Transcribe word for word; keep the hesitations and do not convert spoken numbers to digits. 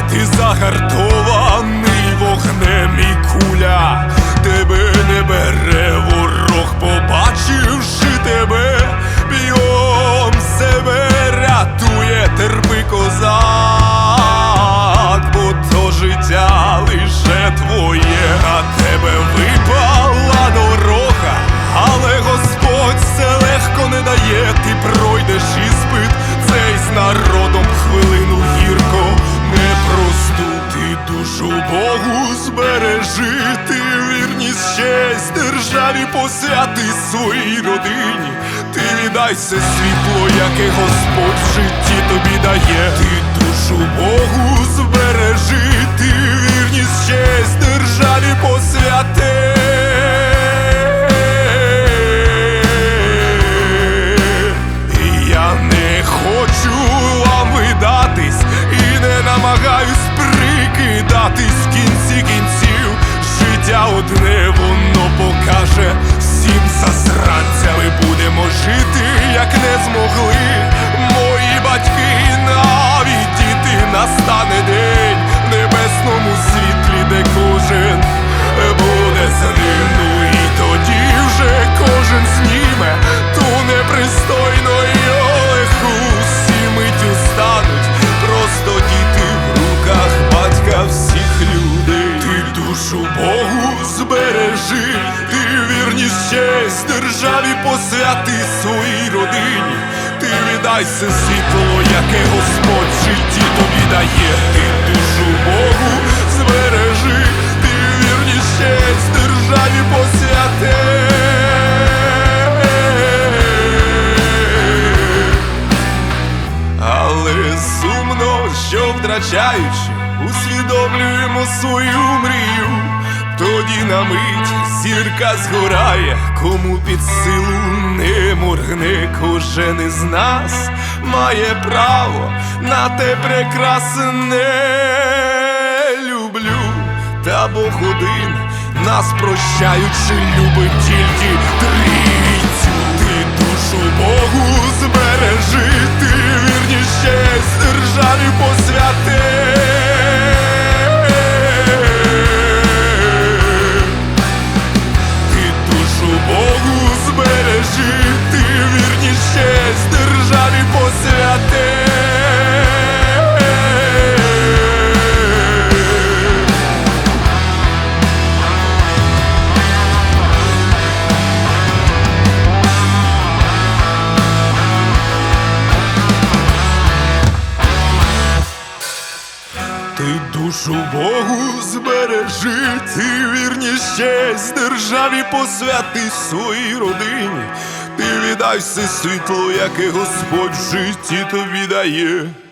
ти загартований вогнем і куля, тебе не бере ворог, побачивши тебе, б'єм себе рятує, терпи, козак, бо то життя лише твоє, а тебе випала дорога, але Господь все легко не дає, ти пройдеш іспит цей з народом хвилину гірко непросту, ти душу Богу збережи, ти вірність, честь державі посвяти своїй родині, ти віддайся світло, яке Господь в житті тобі дає, ти душу Богу збережи, ти вірність, честь державі посвяти. Я не хочу вам видатись і не намагаюсь прикидатись, в кінці кінців життя одне воно покаже, всім засранцями будемо жити, як не змогли мої батьки, навіть діти, настане день в небесному світлі, де кожен буде з ним, ну і тоді вже кожен зніме ту непристойну олеху, всі миттю стануть просто діти в руках батька всіх людей. Ти душу Богу збережи, ти вірність, честь державі посвяти своїй родині, ти віддайся світло, яке Господь в житті тобі дає, ти душу Богу збережи, ти вірність, честь державі посвяти. Але сумно, що втрачаючи, усвідомлюємо свою мрію, тоді на мить зірка згорає, кому під силу не моргне, кожен із нас має право на те прекрасне. Люблю, та Бог один нас прощаючи любить тільки трійцю. Ти душу Богу збережи, ти вірність, честь державі посвяти. Ти душу Богу збережи, ти вірність, честь державі посвяти. Ти душу Богу збережи, ти вірність, честь державі посвяти своїй родині, ти віддайся світло, яке Господь в житті тобі дає.